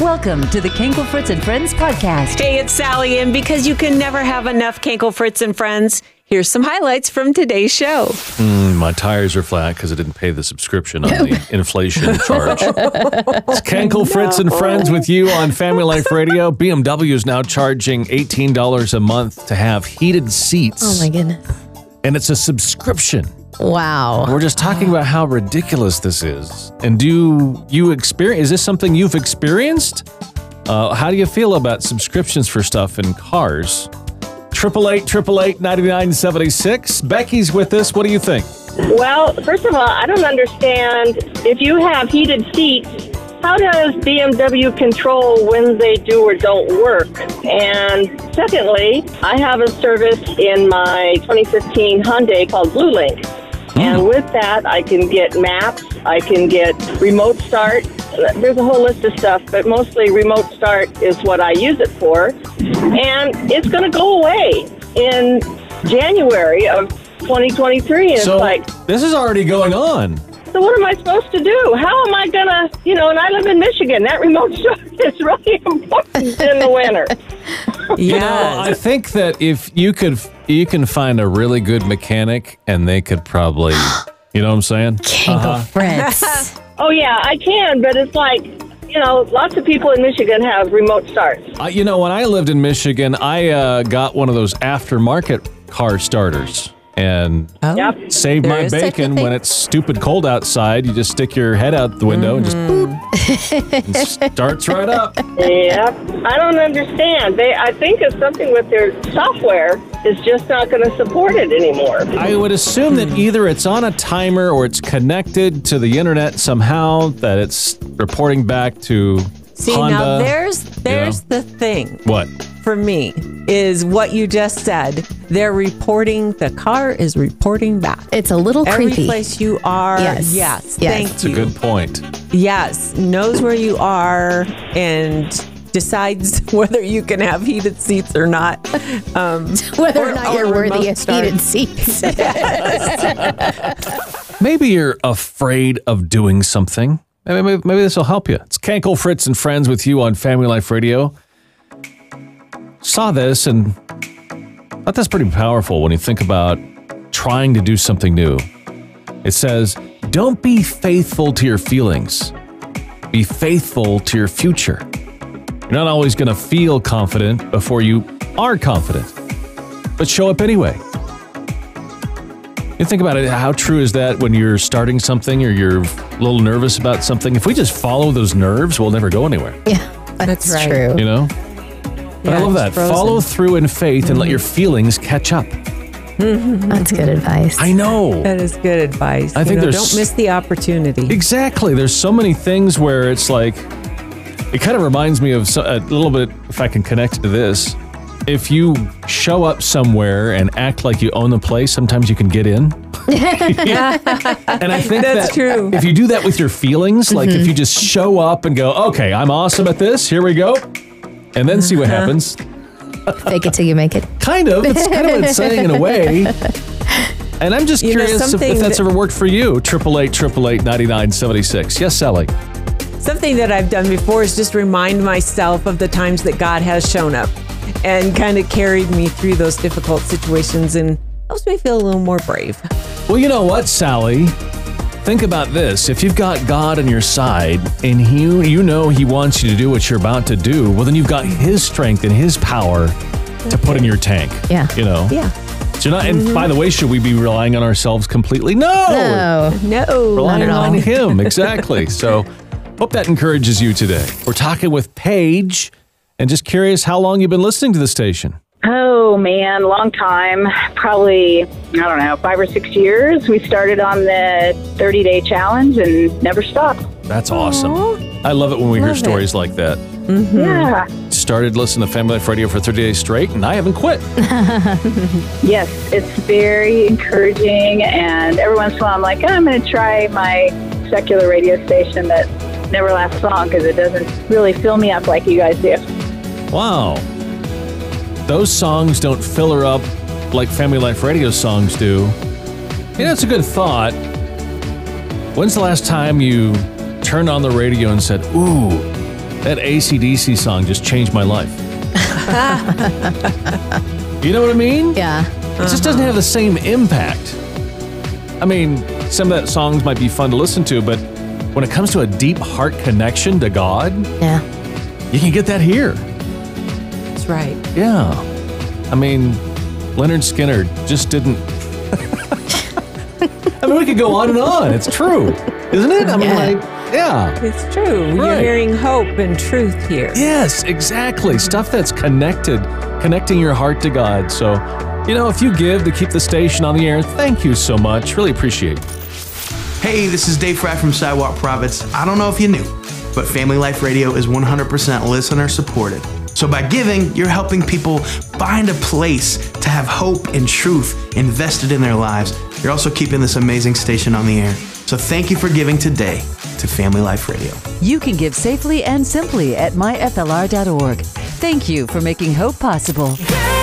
Welcome to the Kenkel Fritz and Friends podcast. Hey, it's Sally, and because you can never have enough Kenkel Fritz and Friends, here's some highlights from today's show. My tires are flat because I didn't pay the subscription on the inflation charge. It's Kenkel Fritz and Friends with you on Family Life Radio. BMW is now charging $18 a month to have heated seats. Oh my goodness. And it's a subscription. Wow. We're just talking about how ridiculous this is. And do you experience, is this something you've experienced? How do you feel about subscriptions for stuff in cars? 888-888-9976. Becky's with us. What do you think? Well, first of all, I don't understand. If you have heated seats, how does BMW control when they do or don't work? And secondly, I have a service in my 2015 Hyundai called BlueLink. And with that, I can get maps, I can get remote start. There's a whole list of stuff, but mostly remote start is what I use it for. And it's going to go away in January of 2023. And So it's like, this is already going on. so what am I supposed to do? How am I going to, and I live in Michigan. That remote start is really important in the winter. You know, I think that if you can find a really good mechanic and they could probably, you know what I'm saying? Kenkel Fritz. Oh, yeah, I can, but it's like, lots of people in Michigan have remote starts. When I lived in Michigan, I got one of those aftermarket car starters and Yep. saved There my is such a bacon thing. when it's stupid cold outside. You just stick your head out the window and just boop, and starts right up. Yep. I don't understand. I think it's something with their software is just not going to support it anymore. I would assume that either it's on a timer or it's connected to the internet somehow, that it's reporting back to See, Honda. now there's the thing What? for me is what you just said. The car is reporting back. It's a little Every creepy. place you are, Yes. thank That's a you. good point. Yes, knows where you are and decides whether you can have heated seats or not. Whether or not you're worthy remote of start. heated seats. Maybe you're afraid of doing something. Maybe this will help you. It's Kenkel Fritz and Friends with you on Family Life Radio. Saw this and thought that's pretty powerful when you think about trying to do something new. It says, don't be faithful to your feelings. Be faithful to your future. You're not always going to feel confident before you are confident, but show up anyway. You think about it, how true is that when you're starting something or you're a little nervous about something? If we just follow those nerves, we'll never go anywhere, Yeah, that's right. true. you know? But I love that. it's frozen. Follow through in faith and let your feelings catch up. That's good advice. I know. That is good advice. I think there's- don't miss the opportunity. Exactly. There's so many things where it's like, it kind of reminds me of a little bit, if I can connect to this. If you show up somewhere and act like you own the place, sometimes you can get in. And I think That's true. If you do that with your feelings, like if you just show up and go, okay, I'm awesome at this, here we go, and then see what happens. Fake it till you make it. Kind of. It's kind of what it's saying in a way. And I'm just curious if something that's that- ever worked for you. 888-888-9976. Yes, Sally. Something that I've done before is just remind myself of the times that God has shown up and kind of carried me through those difficult situations and helps me feel a little more brave. Well, you know what, Sally? Think about this. If you've got God on your side and you know He wants you to do what you're about to do, well, then you've got His strength and His power to put in your tank. Yeah. You know? Yeah. So you're not, and by the way, should we be relying on ourselves completely? No. No. Relying at all. on Him. Exactly. So hope that encourages you today. We're talking with Paige and just curious how long you've been listening to the station. Oh, man, long time. Probably, 5 or 6 years. We started on the 30-day challenge and never stopped. That's awesome. I love it when we hear stories like that. Yeah. Started listening to Family Life Radio for 30 days straight, and I haven't quit. Yes, it's very encouraging. And every once in a while, I'm like, I'm going to try my secular radio station that never lasts long because it doesn't really fill me up like you guys do. Wow. Those songs don't fill her up like Family Life Radio songs do. You know, it's a good thought. When's the last time you turned on the radio and said, ooh, That AC/DC song just changed my life. You know what I mean? Yeah. It just doesn't have the same impact. I mean, some of that songs might be fun to listen to, but when it comes to a deep heart connection to God, Yeah. you can get that here. That's right. Yeah. I mean, Leonard Skinner just didn't. I mean, we could go on and on. It's true, isn't it? I mean, Yeah. It's true. You're Right. hearing hope and truth here. Yes, exactly. Stuff that's connecting your heart to God. So, if you give to keep the station on the air, thank you so much. Really appreciate it. Hey, this is Dave Fry from Sidewalk Prophets. I don't know if you knew, but Family Life Radio is 100% listener supported. So by giving, you're helping people find a place to have hope and truth invested in their lives. You're also keeping this amazing station on the air. So thank you for giving today to Family Life Radio. You can give safely and simply at myflr.org. Thank you for making hope possible.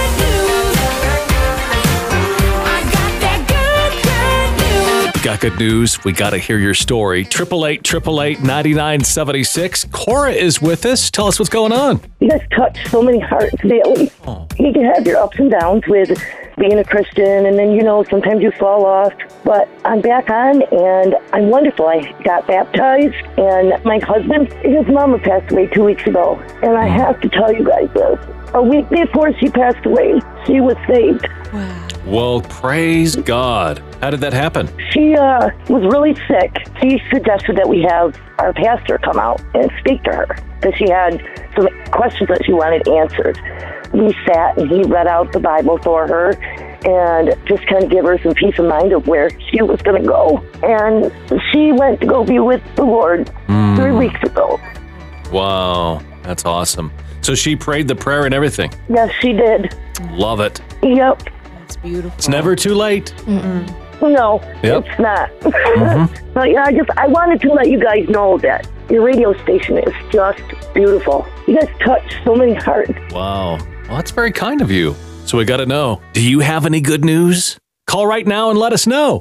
We got good news. We got to hear your story. 888-888-9976. Cora is with us. Tell us what's going on. You guys touch so many hearts daily. You can have your ups and downs with being a Christian, and then, sometimes you fall off. But I'm back on, and I'm wonderful. I got baptized, and my husband, his mama passed away 2 weeks ago. And I have to tell you guys this. A week before she passed away, she was saved. Well, praise God. How did that happen? She was really sick. She suggested that we have our pastor come out and speak to her because she had some questions that she wanted answered. We sat and he read out the Bible for her and just kind of give her some peace of mind of where she was going to go. And she went to go be with the Lord 3 weeks ago. Wow, that's awesome. So she prayed the prayer and everything. Yes, she did. Love it. Yep. It's beautiful. It's never too late. No, Yep. it's not. But yeah, I wanted to let you guys know that your radio station is just beautiful. You guys touch so many hearts. Wow. Well, that's very kind of you. So we got to know, do you have any good news? Call right now and let us know.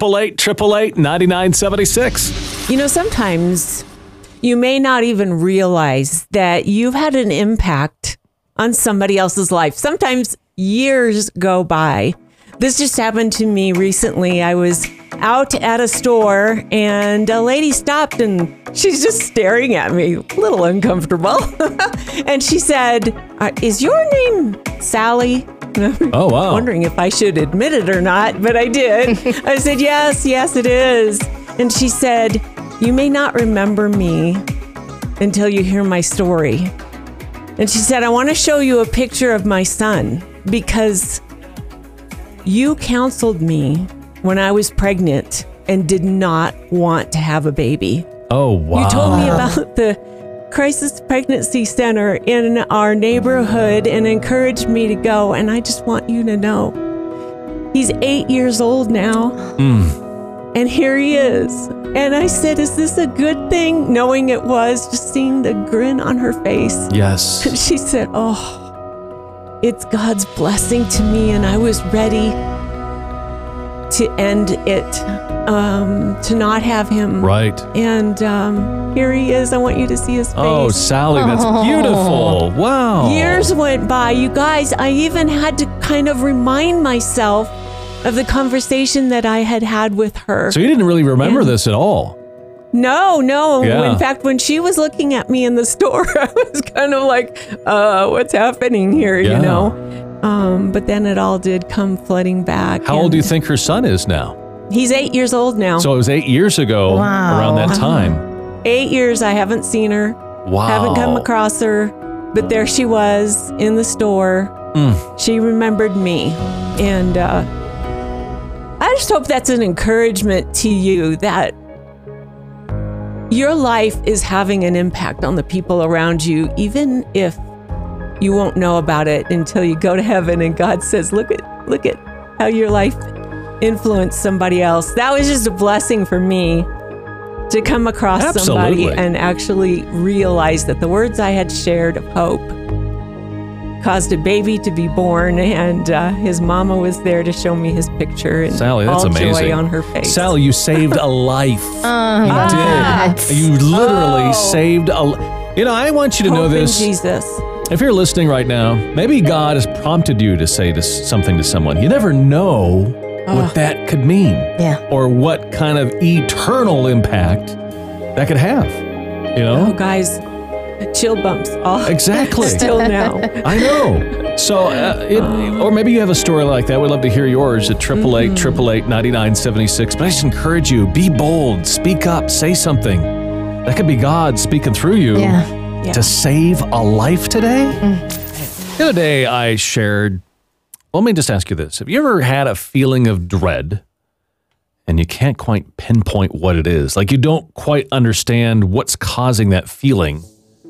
888-888-9976. Sometimes you may not even realize that you've had an impact on somebody else's life. Sometimes years go by. This just happened to me recently. I was out at a store and a lady stopped and she's just staring at me, a little uncomfortable. And she said, "Is your name Sally?" Oh, wow. Wondering if I should admit it or not, but I did. I said, yes, it is. And she said, "You may not remember me until you hear my story." And she said, "I want to show you a picture of my son because you counseled me when I was pregnant and did not want to have a baby. Oh, wow. You told me about the crisis pregnancy center in our neighborhood and encouraged me to go. And I just want you to know, he's 8 years old now. And here he is." And I said, "Is this a good thing?" Knowing it was, just seeing the grin on her face. Yes. She said, "Oh, it's God's blessing to me, and I was ready to end it, to not have him." Right. And here he is. I want you to see his face. Oh, Sally, that's beautiful. Wow. Years went by. You guys, I even had to kind of remind myself of the conversation that I had had with her. So you didn't really remember this at all? No. Yeah. In fact, when she was looking at me in the store, I was kind of like, what's happening here, Yeah. But then it all did come flooding back. How old do you think her son is now? He's 8 years old now. So it was 8 years ago around that time. 8 years, I haven't seen her. Wow. Haven't come across her. But there she was in the store. She remembered me. And I just hope that's an encouragement to you that your life is having an impact on the people around you, even if you won't know about it until you go to heaven and God says, look at how your life influenced somebody else. That was just a blessing for me to come across somebody and actually realize that the words I had shared of hope caused a baby to be born, and his mama was there to show me his picture, and Sally, that's all amazing. joy on her face. Sally, you saved a life. You did. You literally saved a I want you to know Hope in this. Jesus. If you're listening right now, maybe God has prompted you to say something to someone. You never know what that could mean. Yeah. Or what kind of eternal impact that could have. Oh, guys, chill bumps. Oh, Exactly. Still now. I know. So, or maybe you have a story like that. We'd love to hear yours at 888-888-9976. But I just encourage you, be bold, speak up, say something. That could be God speaking through you to save a life today. The other day I shared, let me just ask you this. Have you ever had a feeling of dread and you can't quite pinpoint what it is? Like you don't quite understand what's causing that feeling.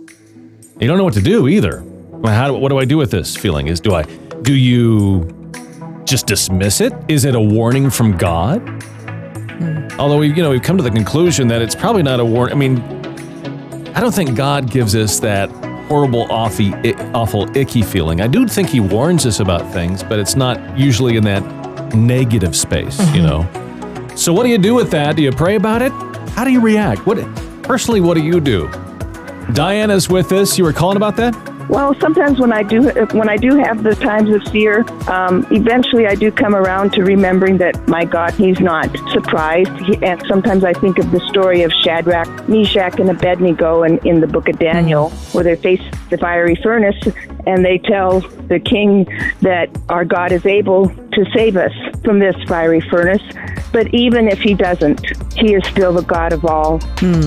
You don't know what to do either. What do I do with this feeling? Do you just dismiss it? Is it a warning from God? Although we've come to the conclusion that it's probably not a warning. I mean, I don't think God gives us that horrible, awful, icky feeling. I do think he warns us about things, but it's not usually in that negative space, So what do you do with that? Do you pray about it? How do you react? Personally, what do you do? Diana's with us. You were calling about that? Well, sometimes when I do have the times of fear, eventually I do come around to remembering that my God, he's not surprised. And sometimes I think of the story of Shadrach, Meshach, and Abednego in the book of Daniel, where they face the fiery furnace and they tell the king that our God is able to save us from this fiery furnace. But even if he doesn't, he is still the God of all.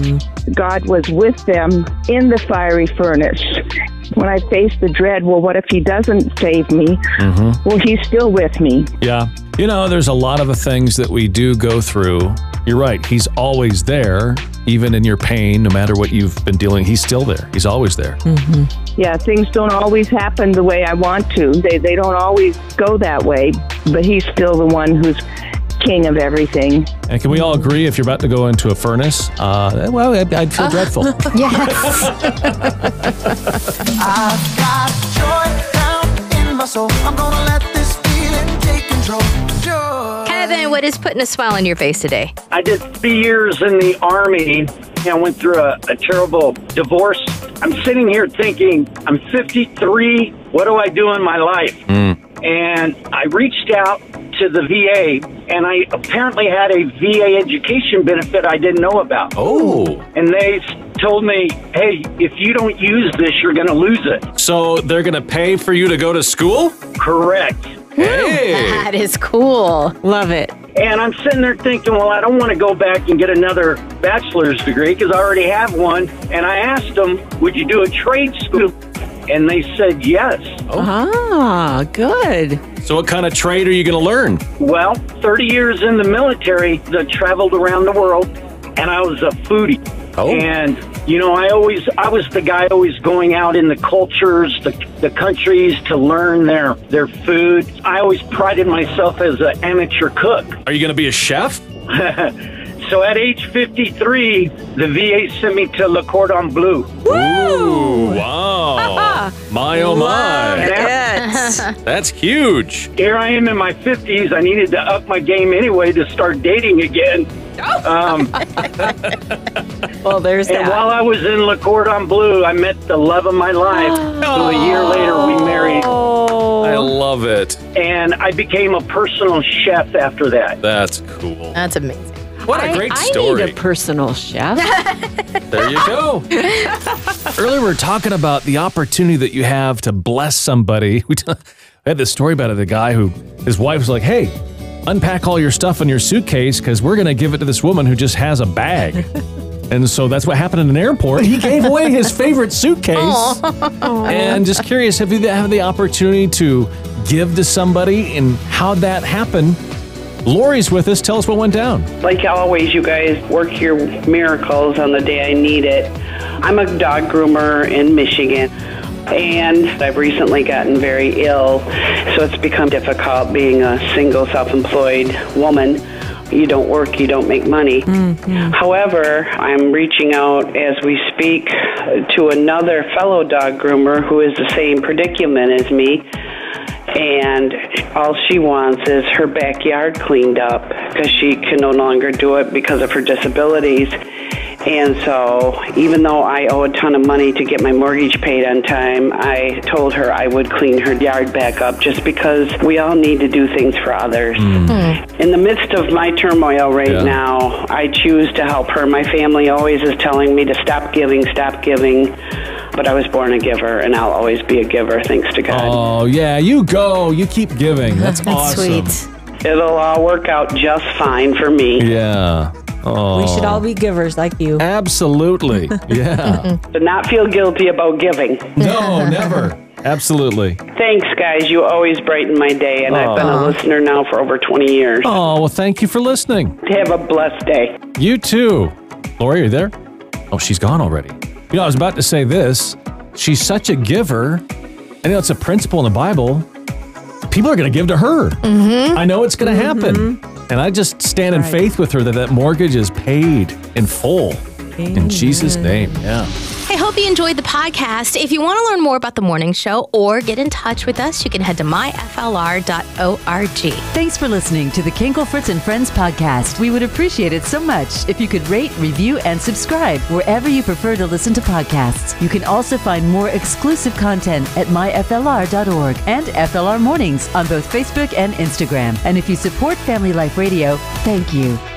God was with them in the fiery furnace. When I face the dread, well, what if he doesn't save me? Well, he's still with me. Yeah. There's a lot of things that we do go through. You're right. He's always there, even in your pain, no matter what you've been dealing. He's still there. He's always there. Yeah, things don't always happen the way I want to. They don't always go that way, but he's still the one who's king of everything. And can we all agree if you're about to go into a furnace, I'd feel dreadful. Yes. I've got joy down in my soul. I'm gonna let this feeling take control. Joy. Kevin, what is putting a smile on your face today? I did 3 years in the Army. I went through a terrible divorce. I'm sitting here thinking, I'm 53. What do I do in my life? And I reached out to the VA, and I apparently had a VA education benefit I didn't know about. And they told me, hey, if you don't use this, you're going to lose it. So they're going to pay for you to go to school? Correct. Hey. That is cool. Love it. And I'm sitting there thinking, well, I don't want to go back and get another bachelor's degree because I already have one. And I asked them, would you do a trade school? And they said yes. Good. So what kind of trade are you going to learn? Well, 30 years in the military, I traveled around the world, and I was a foodie. And, I was the guy always going out in the cultures, the countries to learn their food. I always prided myself as an amateur cook. Are you going to be a chef? So at age 53, the VA sent me to Le Cordon Bleu. Ooh, wow. My, oh my. That's huge. Here I am in my 50s. I needed to up my game anyway to start dating again. Well, there's and that. while I was in Le Cordon Bleu, I met the love of my life. So a year later, we married. I love it. And I became a personal chef after that. That's cool. That's amazing. What a great story. I need a personal chef. There you go. Earlier we were talking about the opportunity that you have to bless somebody. We had this story about it, a guy who, his wife was like, hey, unpack all your stuff in your suitcase because we're going to give it to this woman who just has a bag. And so that's what happened in an airport. He gave away his favorite suitcase. And just curious, have you had the opportunity to give to somebody and how'd that happen? Lori's with us. Tell us what went down. Like always, you guys work your miracles on the day I need it. I'm a dog groomer in Michigan, and I've recently gotten very ill, so it's become difficult being a single, self-employed woman. You don't work, you don't make money. However, I'm reaching out as we speak to another fellow dog groomer who is the same predicament as me. And all she wants is her backyard cleaned up because she can no longer do it because of her disabilities. And so even though I owe a ton of money to get my mortgage paid on time, I told her I would clean her yard back up just because we all need to do things for others. In the midst of my turmoil right now, I choose to help her. My family always is telling me to stop giving. But I was born a giver, and I'll always be a giver, thanks to God. Oh, yeah, you go. You keep giving. That's awesome. Sweet. It'll all work out just fine for me. Yeah. Oh. We should all be givers like you. Absolutely. Yeah. To not feel guilty about giving. No, never. Absolutely. Thanks, guys. You always brighten my day, and I've been a listener now for over 20 years. Oh, well, thank you for listening. Have a blessed day. You too. Lori, are you there? Oh, she's gone already. You know, I was about to say this. She's such a giver. I know it's a principle in the Bible. People are going to give to her. I know it's going to happen. And I just stand in faith with her that mortgage is paid in full. In Jesus' name. Yeah. I hope you enjoyed the podcast. If you want to learn more about the morning show or get in touch with us, you can head to myflr.org. Thanks for listening to the Kinkle Fritz and Friends podcast. We would appreciate it so much if you could rate, review, and subscribe wherever you prefer to listen to podcasts. You can also find more exclusive content at myflr.org and FLR Mornings on both Facebook and Instagram. And if you support Family Life Radio, thank you.